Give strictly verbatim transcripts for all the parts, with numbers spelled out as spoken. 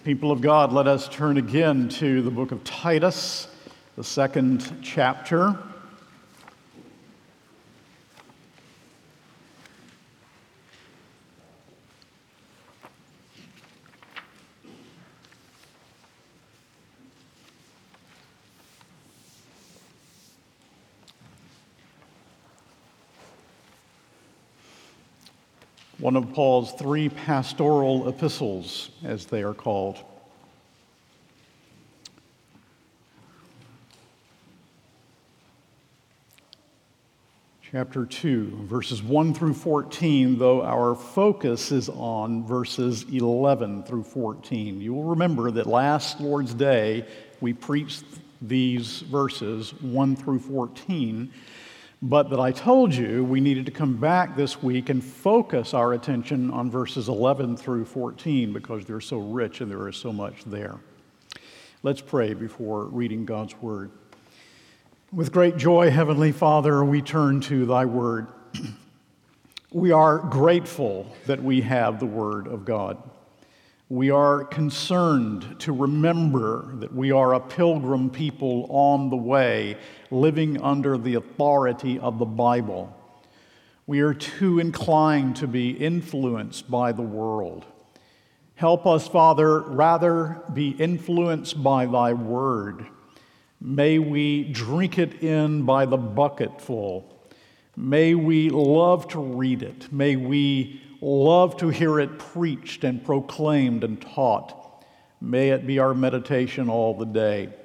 People of God, let us turn again to the book of Titus, the second chapter. One of Paul's three pastoral epistles, as they are called. Chapter two, verses one through fourteen, though our focus is on verses eleven through fourteen. You will remember that last Lord's Day we preached these verses one through fourteen, but that I told you we needed to come back this week and focus our attention on verses eleven through fourteen because they're so rich and there is so much there. Let's pray before reading God's Word. With great joy, Heavenly Father, we turn to Thy Word. We are grateful that we have the Word of God. We are concerned to remember that we are a pilgrim people on the way, living under the authority of the Bible. We are too inclined to be influenced by the world. Help us, Father, rather be influenced by Thy Word. May we drink it in by the bucketful. May we love to read it. May we love to hear it preached and proclaimed and taught. May it be our meditation all the day.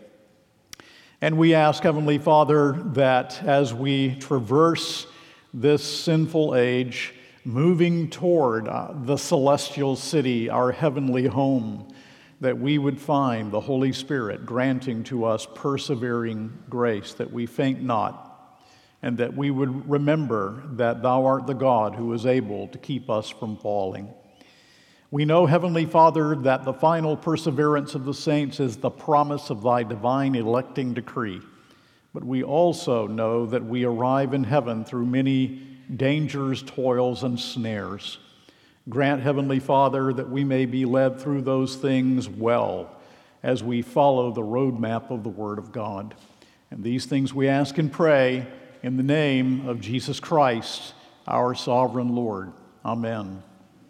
And we ask, Heavenly Father, that as we traverse this sinful age, moving toward uh, the celestial city, our heavenly home, that we would find the Holy Spirit granting to us persevering grace, that we faint not, and that we would remember that Thou art the God who is able to keep us from falling. We know, Heavenly Father, that the final perseverance of the saints is the promise of Thy divine electing decree. But we also know that we arrive in heaven through many dangers, toils, and snares. Grant, Heavenly Father, that we may be led through those things well as we follow the roadmap of the Word of God. And these things we ask and pray in the name of Jesus Christ, our sovereign Lord. Amen.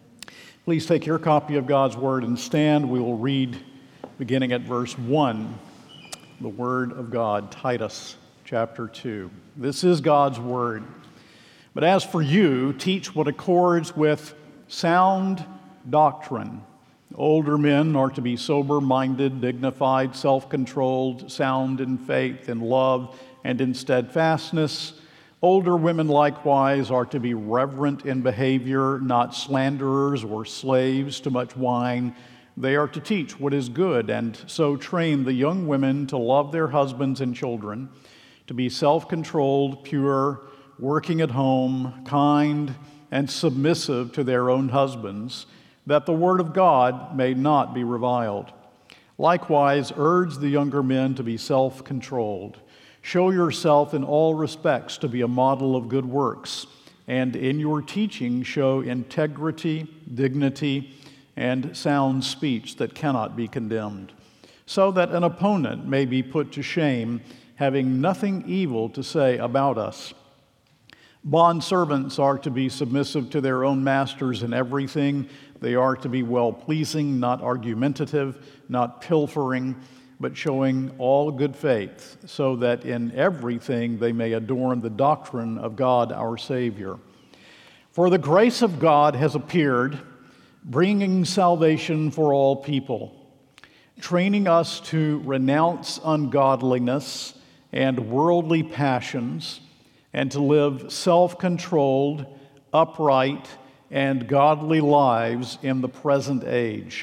Please take your copy of God's Word and stand. We will read beginning at verse one, the Word of God, Titus chapter two. This is God's Word. But as for you, teach what accords with sound doctrine. Older men are to be sober-minded, dignified, self-controlled, sound in faith, in love, and in steadfastness. Older women likewise are to be reverent in behavior, not slanderers or slaves to much wine. They are to teach what is good, and so train the young women to love their husbands and children, to be self-controlled, pure, working at home, kind, and submissive to their own husbands, that the word of God may not be reviled. Likewise, urge the younger men to be self-controlled. Show yourself in all respects to be a model of good works, and in your teaching show integrity, dignity, and sound speech that cannot be condemned, so that an opponent may be put to shame, having nothing evil to say about us. Bondservants are to be submissive to their own masters in everything. They are to be well-pleasing, not argumentative, not pilfering, but showing all good faith, so that in everything they may adorn the doctrine of God our Savior. For the grace of God has appeared, bringing salvation for all people, training us to renounce ungodliness and worldly passions, and to live self-controlled, upright, and godly lives in the present age,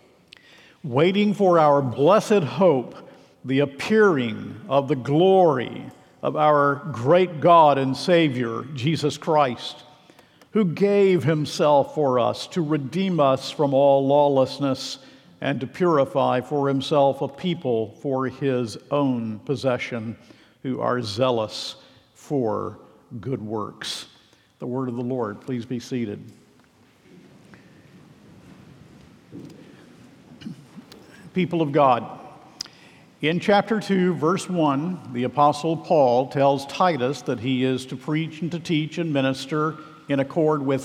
waiting for our blessed hope, the appearing of the glory of our great God and Savior, Jesus Christ, who gave himself for us to redeem us from all lawlessness and to purify for himself a people for his own possession, who are zealous for good works. The word of the Lord. Please be seated. People of God, in chapter two, verse one, the Apostle Paul tells Titus that he is to preach and to teach and minister in accord with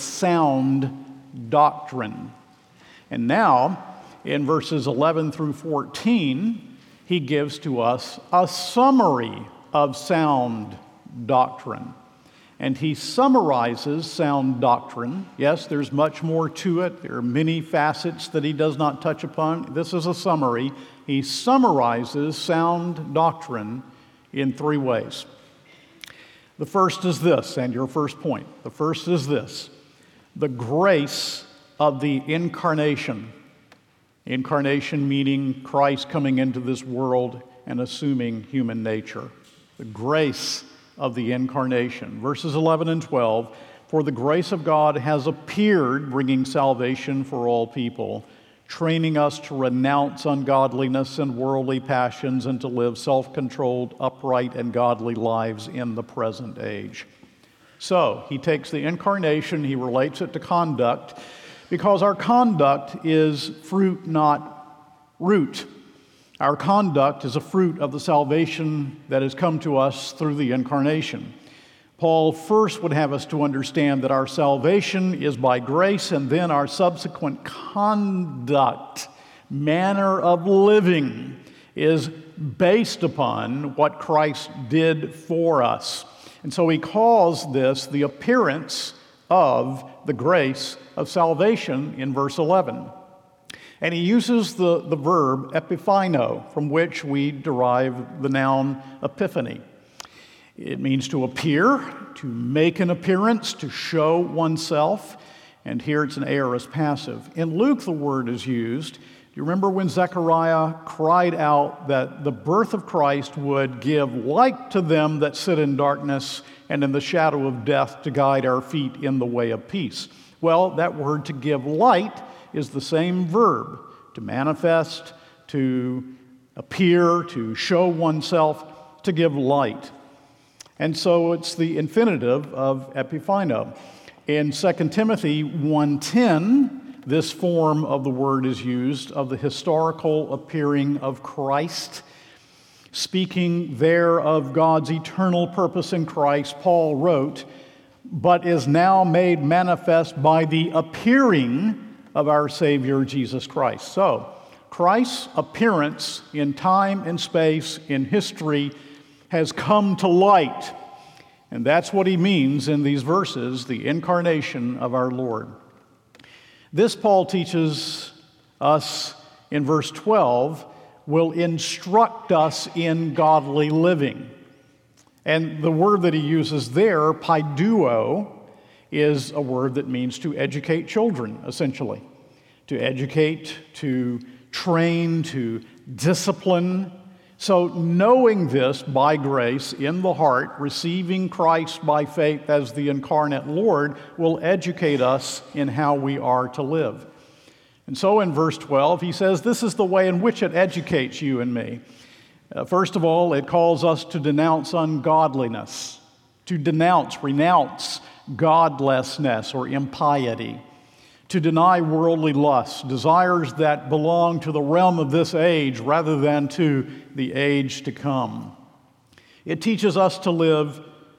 sound doctrine. And now, in verses eleven through fourteen, he gives to us a summary of sound doctrine. And he summarizes sound doctrine. Yes, there's much more to it. There are many facets that he does not touch upon. This is a summary. He summarizes sound doctrine in three ways. The first is this, and your first point. The first is this: the grace of the incarnation. Incarnation meaning Christ coming into this world and assuming human nature. The grace of the incarnation. Verses eleven and twelve, for the grace of God has appeared, bringing salvation for all people, training us to renounce ungodliness and worldly passions and to live self-controlled, upright, and godly lives in the present age. So, he takes the incarnation, he relates it to conduct, because our conduct is fruit, not root. Our conduct is a fruit of the salvation that has come to us through the incarnation. Paul first would have us to understand that our salvation is by grace, and then our subsequent conduct, manner of living, is based upon what Christ did for us. And so he calls this the appearance of the grace of salvation in verse eleven. And he uses the, the verb epiphino, from which we derive the noun epiphany. It means to appear, to make an appearance, to show oneself. And here it's an aorist passive. In Luke, the word is used. Do you remember when Zechariah cried out that the birth of Christ would give light to them that sit in darkness and in the shadow of death, to guide our feet in the way of peace? Well, that word to give light is the same verb, to manifest, to appear, to show oneself, to give light. And so it's the infinitive of epiphino. In Second Timothy one ten, this form of the word is used of the historical appearing of Christ. Speaking there of God's eternal purpose in Christ, Paul wrote, but is now made manifest by the appearing of our Savior Jesus Christ. So, Christ's appearance in time and space, in history, has come to light. And that's what he means in these verses, the incarnation of our Lord. This, Paul teaches us in verse twelve, will instruct us in godly living. And the word that he uses there, paiduo, is a word that means to educate children, essentially. To educate, to train, to discipline. So knowing this by grace in the heart, receiving Christ by faith as the incarnate Lord, will educate us in how we are to live. And so in verse twelve, he says, this is the way in which it educates you and me. Uh, first of all, it calls us to denounce ungodliness, to denounce, renounce godlessness or impiety, to deny worldly lusts, desires that belong to the realm of this age rather than to the age to come. It teaches us to live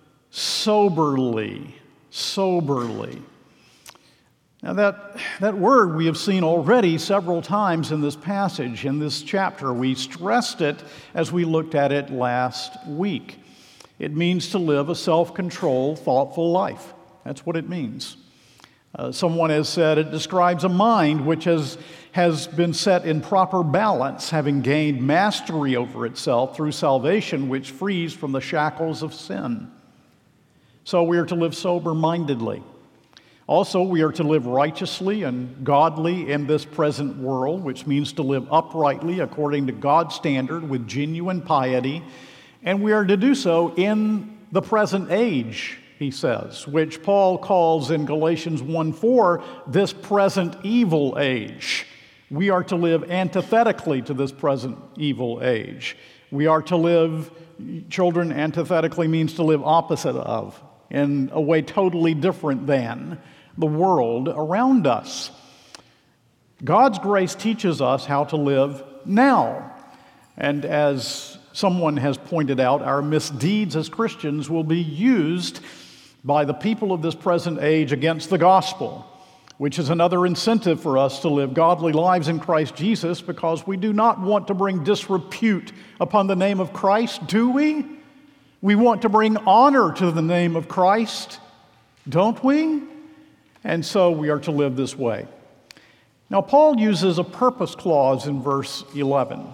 soberly, soberly. Now that, that word we have seen already several times in this passage, in this chapter. We stressed it as we looked at it last week. It means to live a self-controlled, thoughtful life. That's what it means. Uh, someone has said it describes a mind which has, has been set in proper balance, having gained mastery over itself through salvation, which frees from the shackles of sin. So we are to live sober-mindedly. Also, we are to live righteously and godly in this present world, which means to live uprightly according to God's standard with genuine piety. And we are to do so in the present age, he says, which Paul calls in Galatians one four, this present evil age. We are to live antithetically to this present evil age. We are to live, children, antithetically means to live opposite of, in a way totally different than the world around us. God's grace teaches us how to live now. And as someone has pointed out, our misdeeds as Christians will be used by the people of this present age against the gospel, which is another incentive for us to live godly lives in Christ Jesus, because we do not want to bring disrepute upon the name of Christ, do we? We want to bring honor to the name of Christ, don't we? And so we are to live this way. Now, Paul uses a purpose clause in verse eleven.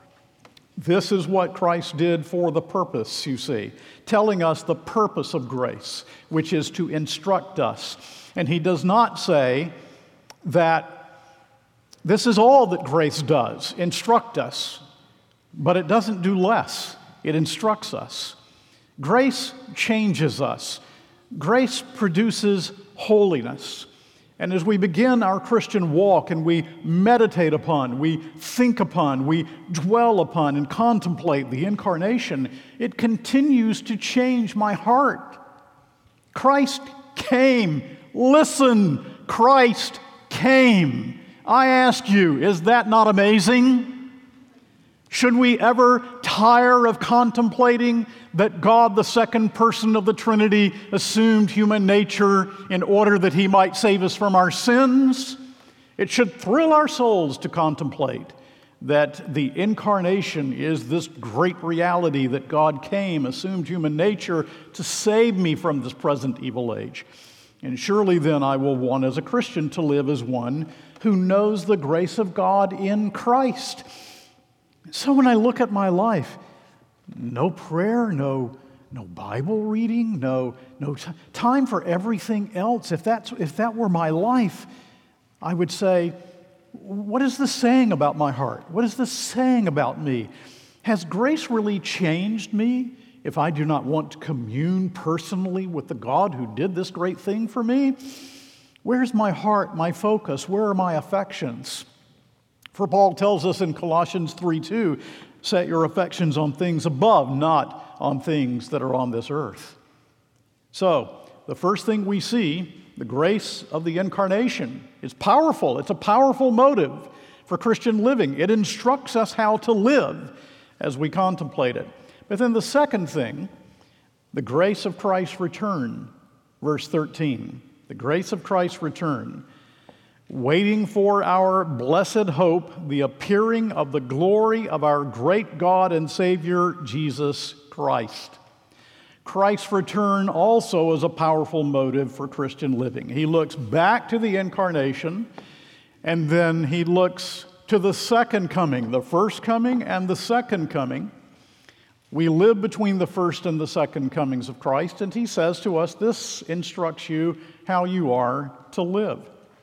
This is what Christ did for the purpose, you see, telling us the purpose of grace, which is to instruct us. And he does not say that this is all that grace does, instruct us, but it doesn't do less. It instructs us. Grace changes us. Grace produces holiness. And as we begin our Christian walk and we meditate upon, we think upon, we dwell upon and contemplate the incarnation, it continues to change my heart. Christ came. Listen, Christ came. I ask you, is that not amazing? Should we ever tire of contemplating that God, the second person of the Trinity, assumed human nature in order that he might save us from our sins? It should thrill our souls to contemplate that the incarnation is this great reality that God came, assumed human nature to save me from this present evil age. And surely then I will want as a Christian to live as one who knows the grace of God in Christ. So when I look at my life, no prayer, no, no Bible reading, no, no t- time for everything else. If that's, if that were my life, I would say, what is this saying about my heart? What is this saying about me? Has grace really changed me if I do not want to commune personally with the God who did this great thing for me? Where's my heart, my focus? Where are my affections? For Paul tells us in Colossians three two, set your affections on things above, not on things that are on this earth. So, the first thing we see, the grace of the incarnation, is powerful. It's a powerful motive for Christian living. It instructs us how to live as we contemplate it. But then the second thing, the grace of Christ's return, verse thirteen. The grace of Christ's return, waiting for our blessed hope, the appearing of the glory of our great God and Savior, Jesus Christ. Christ's return also is a powerful motive for Christian living. He looks back to the incarnation, and then he looks to the second coming, the first coming and the second coming. We live between the first and the second comings of Christ, and he says to us, this instructs you how you are to live.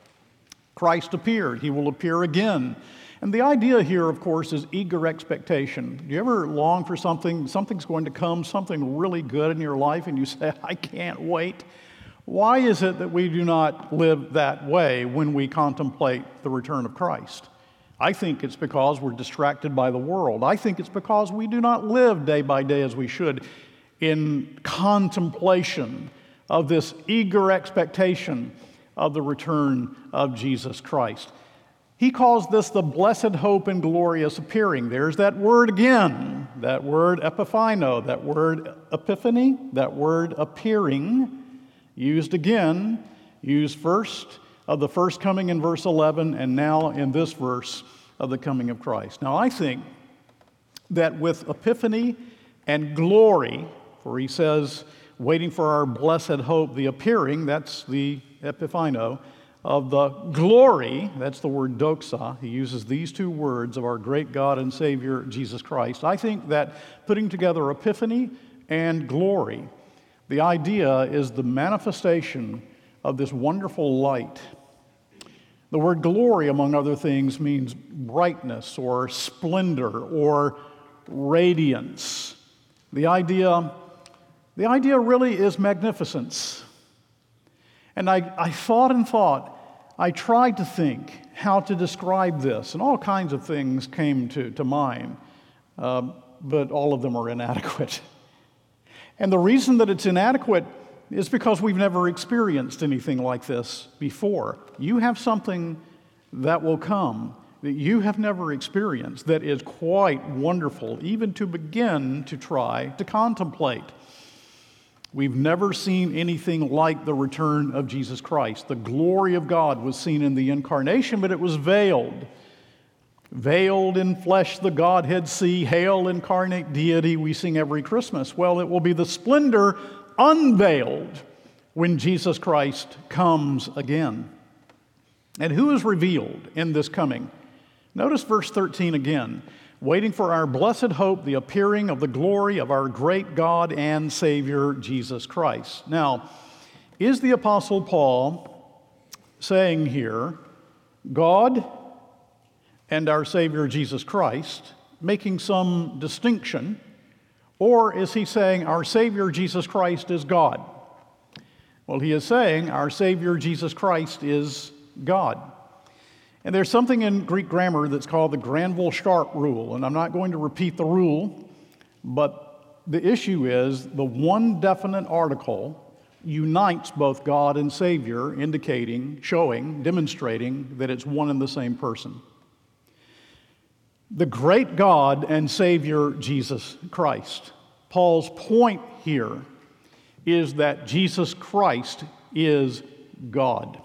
Christ appeared. He will appear again. And the idea here, of course, is eager expectation. Do you ever long for something, something's going to come, something really good in your life, and you say, I can't wait? Why is it that we do not live that way when we contemplate the return of Christ? I think it's because we're distracted by the world. I think it's because we do not live day by day as we should in contemplation of this eager expectation of the return of Jesus Christ. He calls this the blessed hope and glorious appearing. There's that word again, that word epiphino, that word epiphany, that word appearing, used again, used first of the first coming in verse eleven, and now in this verse of the coming of Christ. Now I think that with epiphany and glory, for he says, waiting for our blessed hope, the appearing, that's the epiphino, of the glory, that's the word doxa. He uses these two words of our great God and Savior, Jesus Christ. I think that putting together epiphany and glory, the idea is the manifestation of this wonderful light. The word glory, among other things, means brightness or splendor or radiance. The idea, the idea really is magnificence. And I, I thought and thought, I tried to think how to describe this, and all kinds of things came to, to mind, uh, but all of them are inadequate. And the reason that it's inadequate is because we've never experienced anything like this before. You have something that will come. that you have never experienced that is quite wonderful, even to begin to try to contemplate. We've never seen anything like the return of Jesus Christ. The glory of God was seen in the incarnation, but it was veiled. Veiled in flesh, the Godhead see, hail incarnate deity, we sing every Christmas. Well, it will be the splendor unveiled when Jesus Christ comes again. And who is revealed in this coming? Notice verse thirteen again. Waiting for our blessed hope, the appearing of the glory of our great God and Savior, Jesus Christ. Now, is the Apostle Paul saying here, God and our Savior, Jesus Christ, making some distinction, or is he saying our Savior, Jesus Christ, is God? Well, he is saying our Savior, Jesus Christ, is God. And there's something in Greek grammar that's called the Granville-Sharp rule, and I'm not going to repeat the rule, but the issue is the one definite article unites both God and Savior, indicating, showing, demonstrating that it's one and the same person. The great God and Savior, Jesus Christ. Paul's point here is that Jesus Christ is God.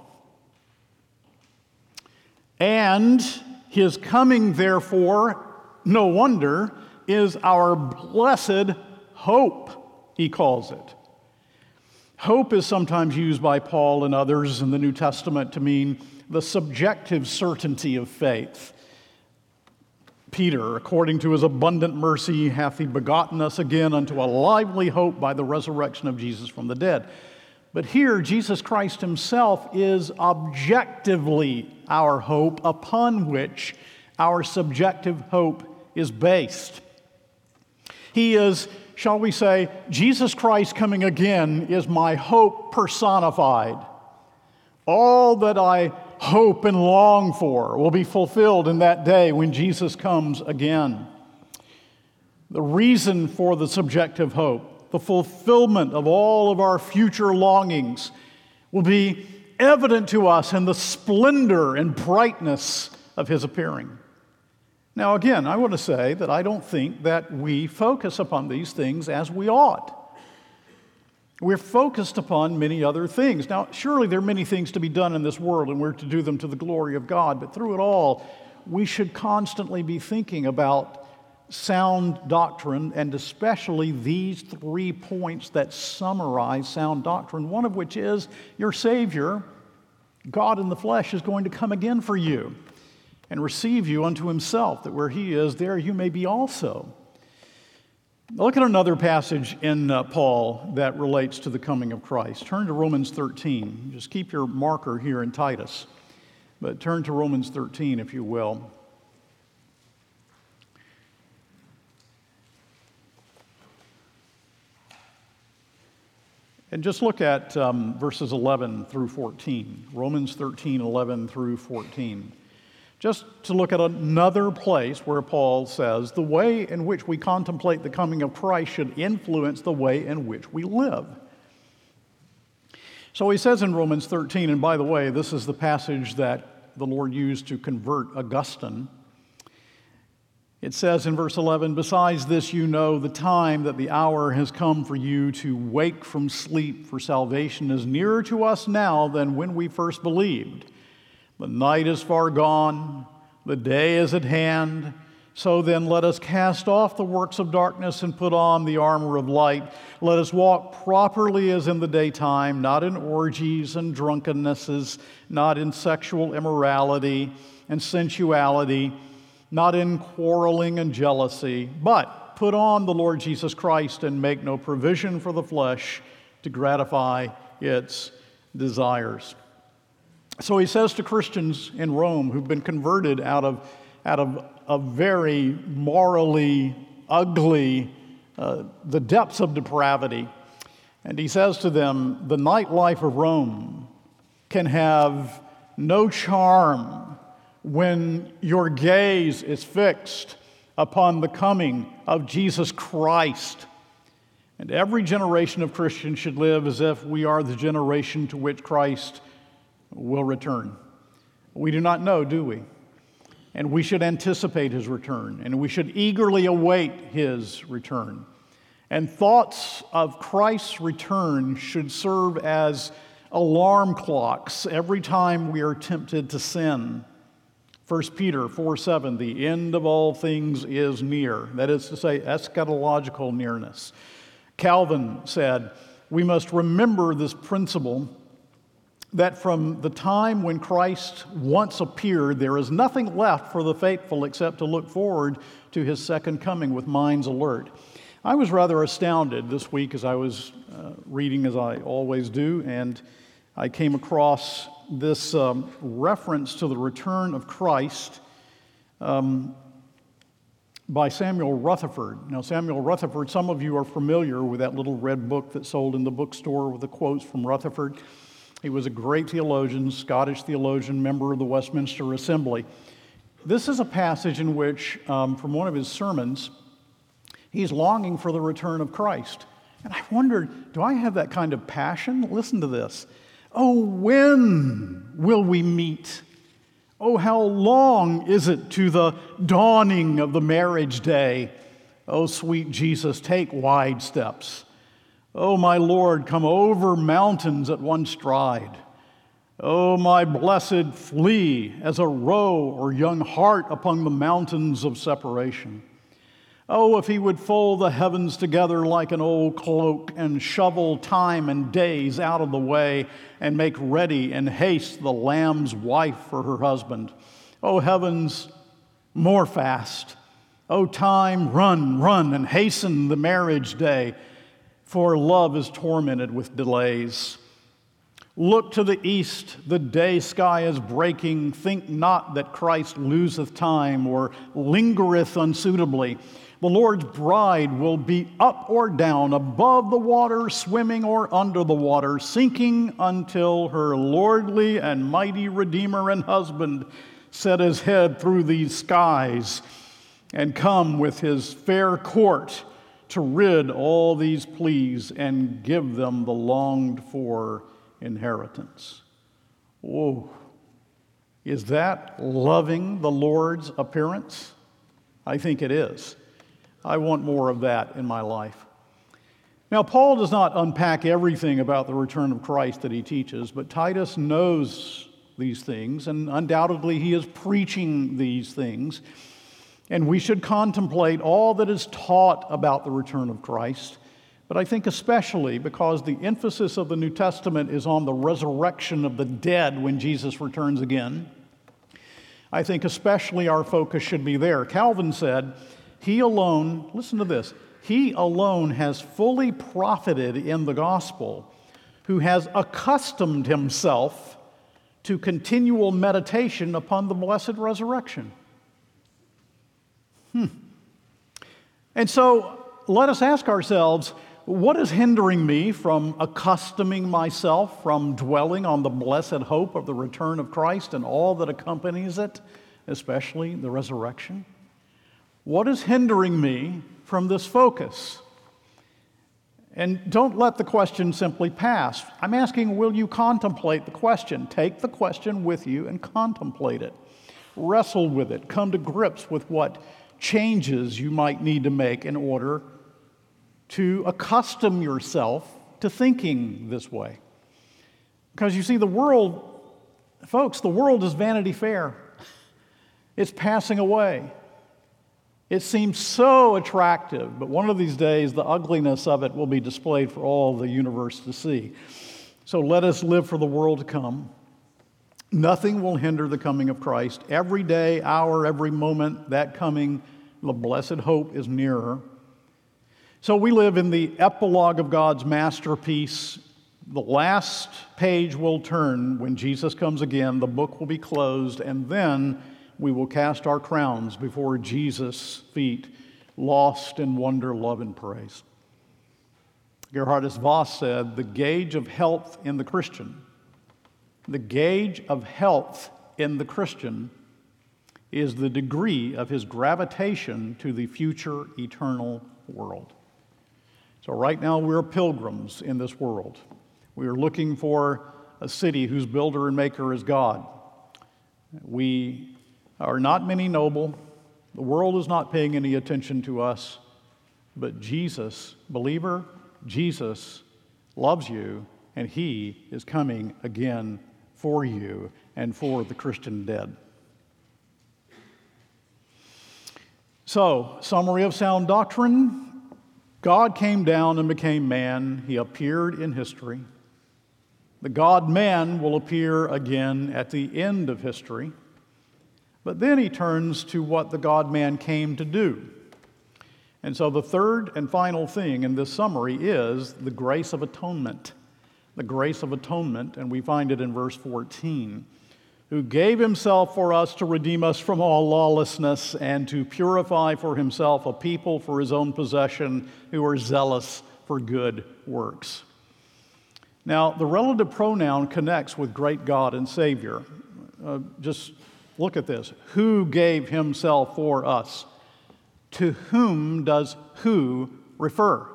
And his coming, therefore, no wonder, is our blessed hope, he calls it. Hope is sometimes used by Paul and others in the New Testament to mean the subjective certainty of faith. Peter, according to his abundant mercy, hath he begotten us again unto a lively hope by the resurrection of Jesus from the dead. But here, Jesus Christ himself is objectively our hope, upon which our subjective hope is based. He is, shall we say, Jesus Christ coming again is my hope personified. All that I hope and long for will be fulfilled in that day when Jesus comes again. The reason for the subjective hope, the fulfillment of all of our future longings, will be evident to us in the splendor and brightness of his appearing. Now, again, I want to say that I don't think that we focus upon these things as we ought. We're focused upon many other things. Now, surely there are many things to be done in this world, and we're to do them to the glory of God, but through it all, we should constantly be thinking about sound doctrine, and especially these three points that summarize sound doctrine, one of which is your Savior, God in the flesh, is going to come again for you and receive you unto himself, that where he is, there you may be also. Look at another passage in uh, Paul that relates to the coming of Christ. Turn to Romans thirteen. Just keep your marker here in Titus, but turn to Romans thirteen, if you will. And just look at um, verses eleven through fourteen. Romans thirteen, eleven through fourteen. Just to look at another place where Paul says the way in which we contemplate the coming of Christ should influence the way in which we live. So he says in Romans thirteen, and by the way, this is the passage that the Lord used to convert Augustine. It says in verse eleven, besides this you know the time that the hour has come for you to wake from sleep, for salvation is nearer to us now than when we first believed. The night is far gone, the day is at hand. So then let us cast off the works of darkness and put on the armor of light. Let us walk properly as in the daytime, not in orgies and drunkennesses, not in sexual immorality and sensuality, not in quarreling and jealousy, but put on the Lord Jesus Christ and make no provision for the flesh to gratify its desires. So he says to Christians in Rome who've been converted out of, out of a very morally ugly, uh, the depths of depravity, and he says to them, the nightlife of Rome can have no charm when your gaze is fixed upon the coming of Jesus Christ. And every generation of Christians should live as if we are the generation to which Christ will return. We do not know, do we? and we should anticipate his return, and we should eagerly await his return. And thoughts of Christ's return should serve as alarm clocks every time we are tempted to sin. First Peter four seven, the end of all things is near. That is to say, eschatological nearness. Calvin said, we must remember this principle that from the time when Christ once appeared, there is nothing left for the faithful except to look forward to his second coming with minds alert. I was rather astounded this week as I was uh, reading, as I always do, and I came across this um, reference to the return of Christ um, by Samuel Rutherford. Now, Samuel Rutherford, some of you are familiar with that little red book that sold in the bookstore with the quotes from Rutherford. He was a great theologian, Scottish theologian, member of the Westminster Assembly. This is a passage in which, um, from one of his sermons, he's longing for the return of Christ. And I wondered, do I have that kind of passion? Listen to this. Oh, when will we meet? Oh, how long is it to the dawning of the marriage day? Oh, sweet Jesus, take wide steps. Oh, my Lord, come over mountains at one stride. Oh, my blessed, flee as a roe or young hart upon the mountains of separation. Oh, if he would fold the heavens together like an old cloak and shovel time and days out of the way and make ready in haste the lamb's wife for her husband. Oh, heavens, more fast. Oh, time, run, run, and hasten the marriage day, for love is tormented with delays. Look to the east, the day sky is breaking. Think not that Christ loseth time or lingereth unsuitably. The Lord's bride will be up or down, above the water, swimming or under the water, sinking until her lordly and mighty Redeemer and husband set his head through these skies and come with his fair court to rid all these pleas and give them the longed-for inheritance. Oh, is that loving the Lord's appearance? I think it is. I want more of that in my life. Now, Paul does not unpack everything about the return of Christ that he teaches, but Titus knows these things, and undoubtedly he is preaching these things. And we should contemplate all that is taught about the return of Christ, but I think especially because the emphasis of the New Testament is on the resurrection of the dead when Jesus returns again. I think especially our focus should be there. Calvin said, he alone, listen to this, he alone has fully profited in the gospel, who has accustomed himself to continual meditation upon the blessed resurrection. Hmm. And so let us ask ourselves, what is hindering me from accustoming myself, from dwelling on the blessed hope of the return of Christ and all that accompanies it, especially the resurrection? What is hindering me from this focus? And don't let the question simply pass. I'm asking, will you contemplate the question? Take the question with you and contemplate it. Wrestle with it. Come to grips with what changes you might need to make in order to accustom yourself to thinking this way. Because you see, the world, folks, the world is Vanity Fair. It's passing away. It seems so attractive, but one of these days the ugliness of it will be displayed for all the universe to see. So let us live for the world to come. Nothing will hinder the coming of Christ. Every day, hour, every moment, that coming, the blessed hope is nearer. So we live in the epilogue of God's masterpiece. The last page will turn when Jesus comes again. The book will be closed, and then we will cast our crowns before Jesus' feet, lost in wonder, love, and praise. Gerhardus Voss said, the gauge of health in the Christian, the gauge of health in the Christian is the degree of his gravitation to the future eternal world. So right now we're pilgrims in this world. We are looking for a city whose builder and maker is God. We are not many noble. The world is not paying any attention to us. But Jesus, believer, Jesus loves you, and he is coming again for you and for the Christian dead. So, summary of sound doctrine. God came down and became man. He appeared in history. The God-man will appear again at the end of history. But then he turns to what the God-man came to do. And so the third and final thing in this summary is the grace of atonement. The grace of atonement, and we find it in verse fourteen. Who gave himself for us to redeem us from all lawlessness and to purify for himself a people for his own possession who are zealous for good works. Now, the relative pronoun connects with great God and Savior. Uh, just look at this. Who gave himself for us? To whom does who refer?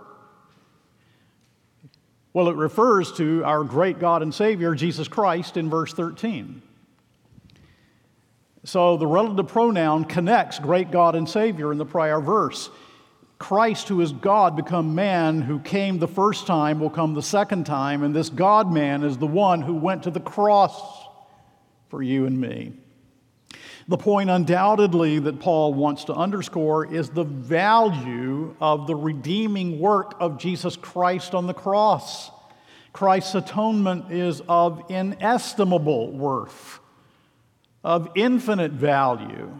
Well, it refers to our great God and Savior, Jesus Christ, in verse thirteen. So the relative pronoun connects great God and Savior in the prior verse. Christ, who is God, become man, who came the first time, will come the second time, and this God-man is the one who went to the cross for you and me. The point undoubtedly that Paul wants to underscore is the value of the redeeming work of Jesus Christ on the cross. Christ's atonement is of inestimable worth, of infinite value,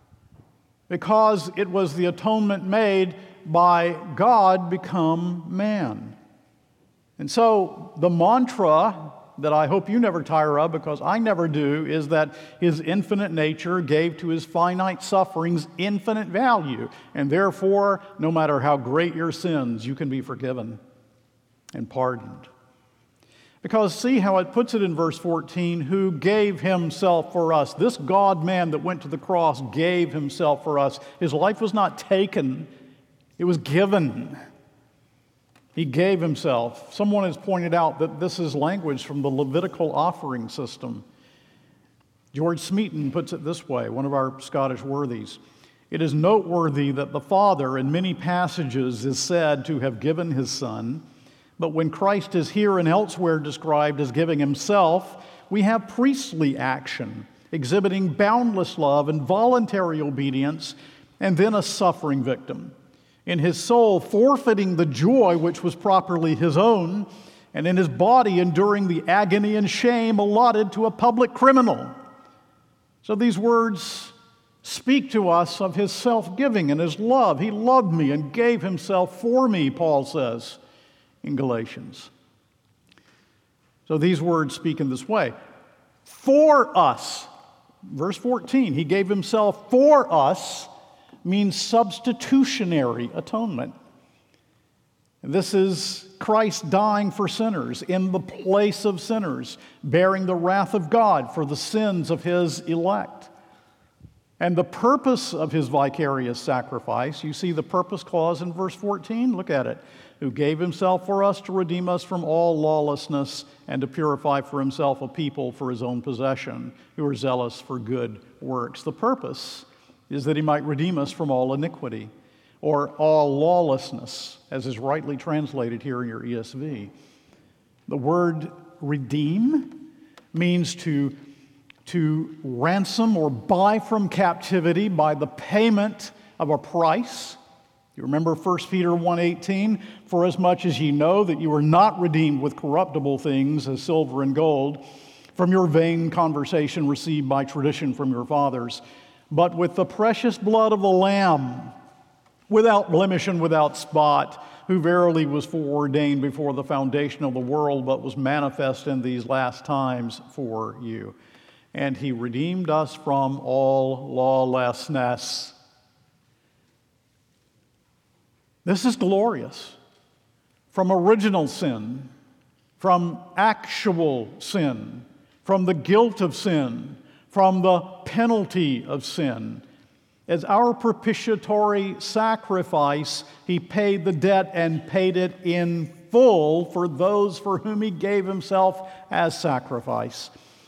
because it was the atonement made by God become man. And so the mantra that I hope you never tire of, because I never do, is that his infinite nature gave to his finite sufferings infinite value, and therefore, no matter how great your sins, you can be forgiven and pardoned. Because see how it puts it in verse fourteen, who gave himself for us. This God-man that went to the cross gave himself for us. His life was not taken, it was given. He gave himself. Someone has pointed out that this is language from the Levitical offering system. George Smeaton puts it this way, one of our Scottish worthies. It is noteworthy that the Father in many passages is said to have given his Son, but when Christ is here and elsewhere described as giving himself, we have priestly action, exhibiting boundless love and voluntary obedience, and then a suffering victim. In his soul, forfeiting the joy which was properly his own, and in his body, enduring the agony and shame allotted to a public criminal. So these words speak to us of his self-giving and his love. He loved me and gave himself for me, Paul says in Galatians. So these words speak in this way. For us, verse fourteen, he gave himself for us, means substitutionary atonement. This is Christ dying for sinners in the place of sinners, bearing the wrath of God for the sins of his elect. And the purpose of his vicarious sacrifice, you see the purpose clause in verse fourteen? Look at it. Who gave himself for us to redeem us from all lawlessness and to purify for himself a people for his own possession, who are zealous for good works. The purpose is that he might redeem us from all iniquity, or all lawlessness, as is rightly translated here in your E S V. The word redeem means to, to ransom or buy from captivity by the payment of a price. You remember First Peter one eighteen, for as much as ye know that you were not redeemed with corruptible things as silver and gold from your vain conversation received by tradition from your fathers, but with the precious blood of the Lamb, without blemish and without spot, who verily was foreordained before the foundation of the world, but was manifest in these last times for you. And he redeemed us from all lawlessness. This is glorious. From original sin, from actual sin, from the guilt of sin, from the penalty of sin. As our propitiatory sacrifice, he paid the debt and paid it in full for those for whom he gave himself as sacrifice.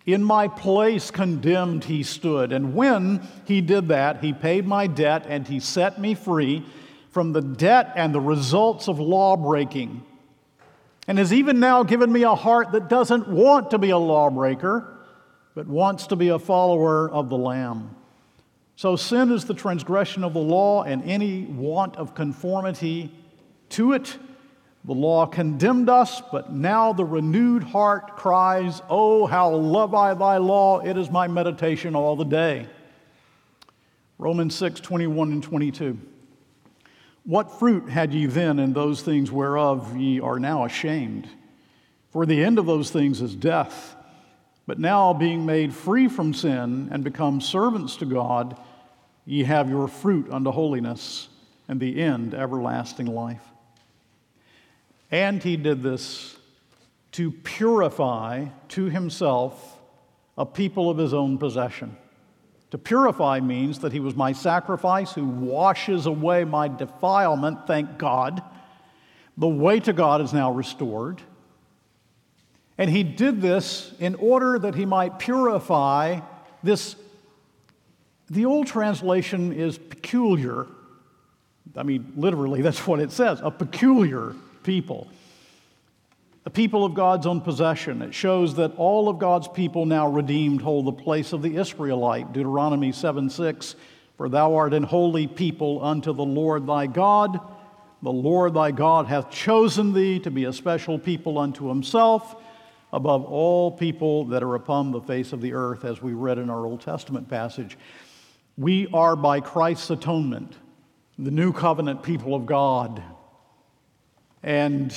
In my place condemned he stood. And when he did that, he paid my debt and he set me free from the debt and the results of law breaking. And has even now given me a heart that doesn't want to be a lawbreaker, but wants to be a follower of the Lamb. So sin is the transgression of the law, and any want of conformity to it. The law condemned us, but now the renewed heart cries, "Oh, how love I thy law, it is my meditation all the day." Romans six, twenty-one and twenty-two. What fruit had ye then in those things whereof ye are now ashamed? For the end of those things is death. But now, being made free from sin and become servants to God, ye have your fruit unto holiness, and the end everlasting life. And he did this to purify to himself a people of his own possession. To purify means that he was my sacrifice who washes away my defilement, thank God. The way to God is now restored. And he did this in order that he might purify this. The old translation is peculiar. I mean, literally, that's what it says, a peculiar people. A people of God's own possession. It shows that all of God's people now redeemed hold the place of the Israelite. Deuteronomy seven six, for thou art an holy people unto the Lord thy God. The Lord thy God hath chosen thee to be a special people unto himself, above all people that are upon the face of the earth, as we read in our Old Testament passage. We are, by Christ's atonement, the new covenant people of God. And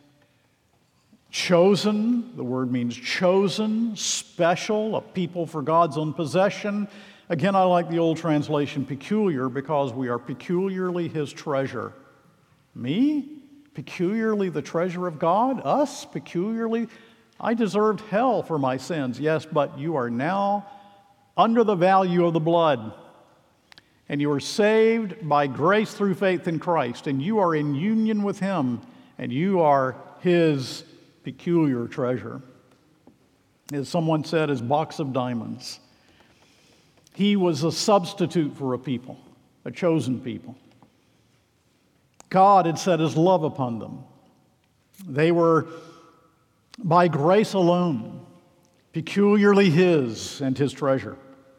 chosen, the word means chosen, special, a people for God's own possession. Again, I like the old translation, peculiar, because we are peculiarly his treasure. Me? Peculiarly the treasure of God? Us? Peculiarly? I deserved hell for my sins, yes, but you are now under the value of the blood. And you are saved by grace through faith in Christ, and you are in union with him, and you are his peculiar treasure. As someone said, his box of diamonds. He was a substitute for a people, a chosen people. God had set his love upon them. They were by grace alone, peculiarly his and his treasure.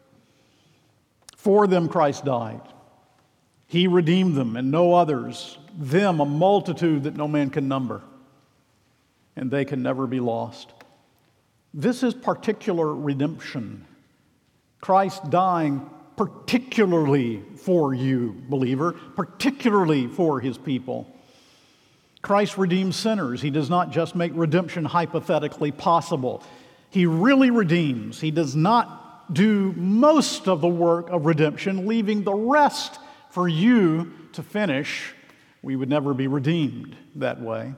For them Christ died. He redeemed them and no others, them a multitude that no man can number, and they can never be lost. This is particular redemption. Christ dying particularly for you, believer, particularly for his people. Christ redeems sinners. He does not just make redemption hypothetically possible. He really redeems. He does not do most of the work of redemption, leaving the rest for you to finish. We would never be redeemed that way.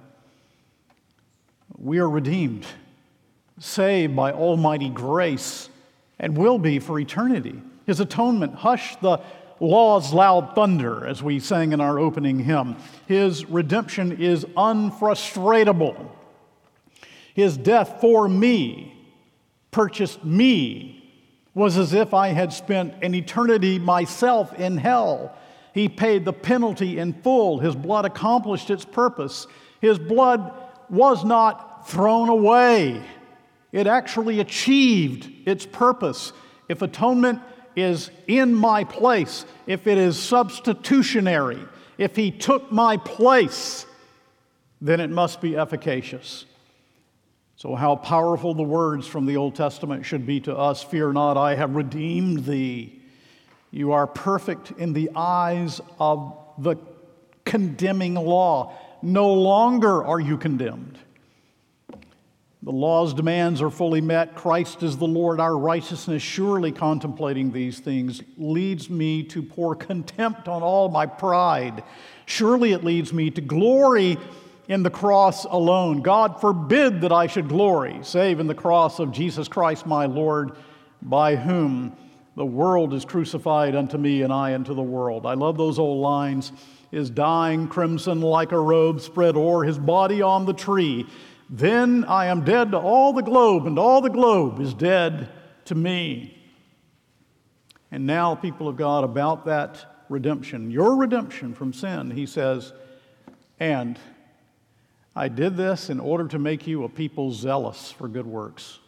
We are redeemed, saved by almighty grace, and will be for eternity. His atonement hushed the law's loud thunder, as we sang in our opening hymn. His redemption is unfrustratable. His death for me, purchased me, was as if I had spent an eternity myself in hell. He paid the penalty in full. His blood accomplished its purpose. His blood was not thrown away. It actually achieved its purpose. If atonement is in my place, if it is substitutionary, if he took my place, then it must be efficacious. So how powerful the words from the Old Testament should be to us. Fear not, I have redeemed thee. You are perfect in the eyes of the condemning law. No longer are you condemned. The law's demands are fully met. Christ is the Lord, our righteousness. Surely contemplating these things leads me to pour contempt on all my pride. Surely it leads me to glory in the cross alone. God forbid that I should glory, save in the cross of Jesus Christ my Lord, by whom the world is crucified unto me and I unto the world. I love those old lines. His dying crimson like a robe spread o'er his body on the tree. then I am dead to all the globe, and all the globe is dead to me. And now, people of God, about that redemption, your redemption from sin, he says, and I did this in order to make you a people zealous for good works.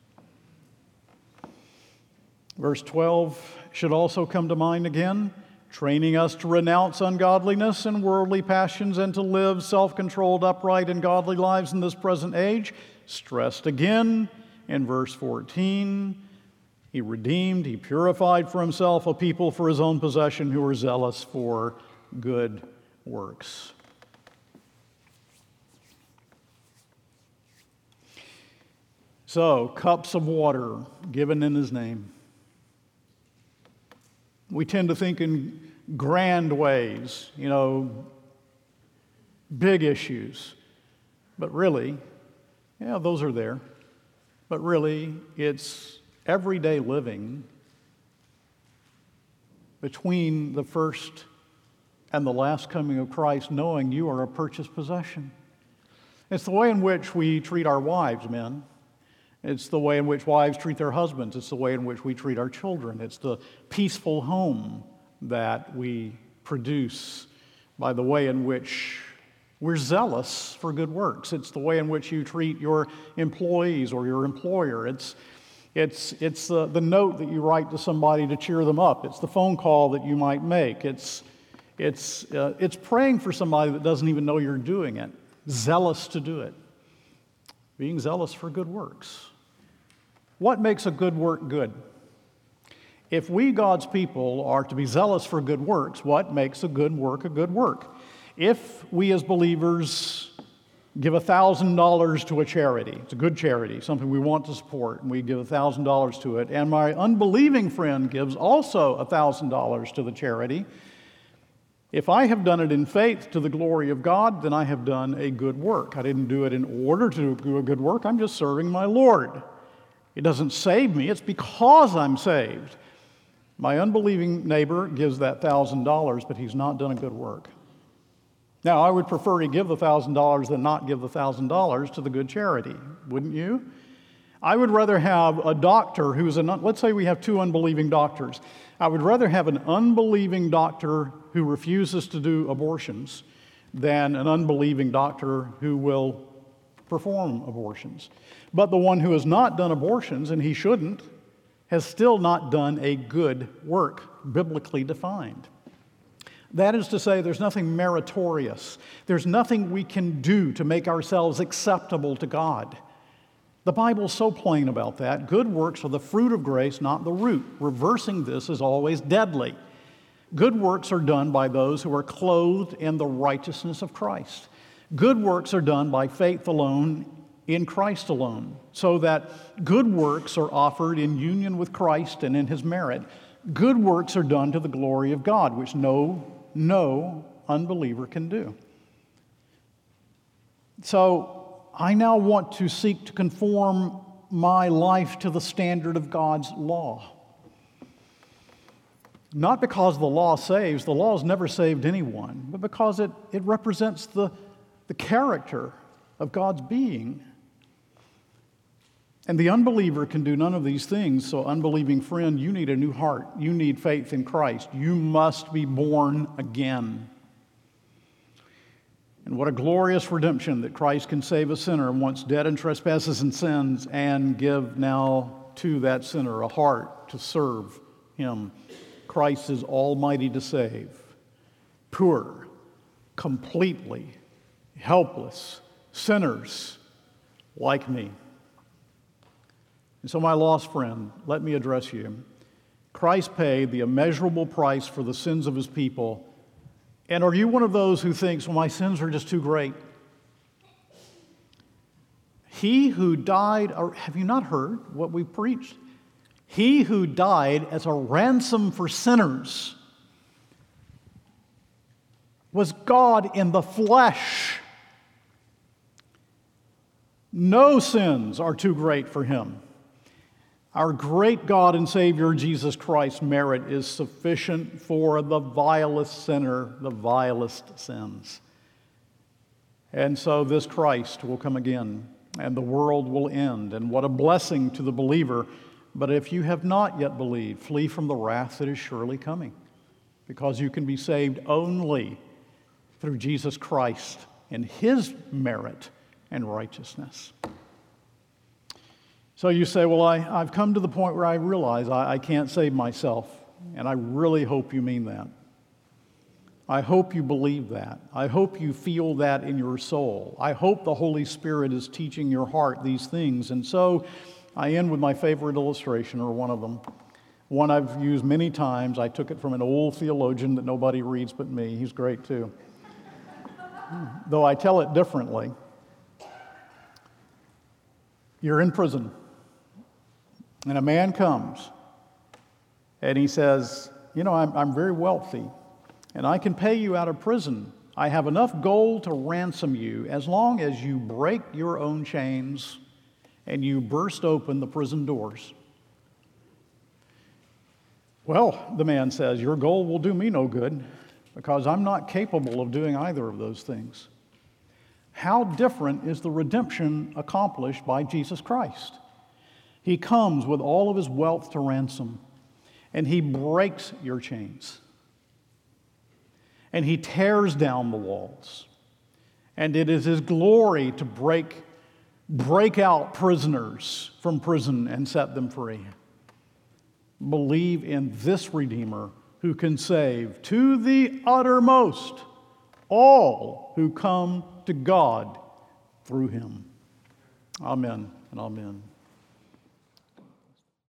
Verse twelve should also come to mind again, training us to renounce ungodliness and worldly passions and to live self-controlled, upright, and godly lives in this present age. Stressed again in verse fourteen, he redeemed, he purified for himself a people for his own possession who are zealous for good works. So, cups of water given in his name. We tend to think in grand ways, you know, big issues. But really, yeah, those are there. But really, it's everyday living between the first and the last coming of Christ, knowing you are a purchased possession. It's the way in which we treat our wives, men. It's the way in which wives treat their husbands. It's the way in which we treat our children. It's the peaceful home that we produce by the way in which we're zealous for good works. It's the way in which you treat your employees or your employer. It's, it's, it's the, the note that you write to somebody to cheer them up. It's the phone call that you might make. It's, it's, uh, it's praying for somebody that doesn't even know you're doing it, zealous to do it, being zealous for good works. What makes a good work good? If we, God's people, are to be zealous for good works, what makes a good work a good work? If we as believers give one thousand dollars to a charity, it's a good charity, something we want to support, and we give one thousand dollars to it, and my unbelieving friend gives also one thousand dollars to the charity, if I have done it in faith to the glory of God, then I have done a good work. I didn't do it in order to do a good work. I'm just serving my Lord. It doesn't save me. It's because I'm saved. My unbelieving neighbor gives that one thousand dollars, but he's not done a good work. Now, I would prefer he give the one thousand dollars than not give the one thousand dollars to the good charity, wouldn't you? I would rather have a doctor who's an, let's say we have two unbelieving doctors. I would rather have an unbelieving doctor who refuses to do abortions than an unbelieving doctor who will perform abortions. But the one who has not done abortions, and he shouldn't, has still not done a good work, biblically defined. That is to say, there's nothing meritorious. There's nothing we can do to make ourselves acceptable to God. The Bible's so plain about that. Good works are the fruit of grace, not the root. Reversing this is always deadly. Good works are done by those who are clothed in the righteousness of Christ. Good works are done by faith alone, in Christ alone, so that good works are offered in union with Christ and in his merit. Good works are done to the glory of God, which no, no unbeliever can do. So I now want to seek to conform my life to the standard of God's law. Not because the law saves, the law has never saved anyone, but because it, it represents the, the character of God's being. And the unbeliever can do none of these things, so unbelieving friend, you need a new heart. You need faith in Christ. You must be born again. And what a glorious redemption that Christ can save a sinner once dead in trespasses and sins and give now to that sinner a heart to serve him. Christ is almighty to save, poor, completely helpless sinners like me. And so, my lost friend, let me address you. Christ paid the immeasurable price for the sins of his people. And are you one of those who thinks, well, my sins are just too great? He who died, or have you not heard what we preached? He who died as a ransom for sinners was God in the flesh. No sins are too great for him. Our great God and Savior, Jesus Christ's merit is sufficient for the vilest sinner, the vilest sins. And so this Christ will come again and the world will end. And what a blessing to the believer. But if you have not yet believed, flee from the wrath that is surely coming, because you can be saved only through Jesus Christ and His merit and righteousness. So you say, well, I, I've come to the point where I realize I, I can't save myself, and I really hope you mean that. I hope you believe that. I hope you feel that in your soul. I hope the Holy Spirit is teaching your heart these things. And so I end with my favorite illustration, or one of them, one I've used many times. I took it from an old theologian that nobody reads but me. He's great too. Though I tell it differently. You're in prison, and a man comes, and he says, you know, I'm, I'm very wealthy, and I can pay you out of prison. I have enough gold to ransom you as long as you break your own chains and you burst open the prison doors. Well, the man says, your gold will do me no good because I'm not capable of doing either of those things. How different is the redemption accomplished by Jesus Christ? He comes with all of His wealth to ransom, and He breaks your chains. And He tears down the walls. And it is His glory to break break out prisoners from prison and set them free. Believe in this Redeemer who can save to the uttermost all who come to God through Him. Amen and amen.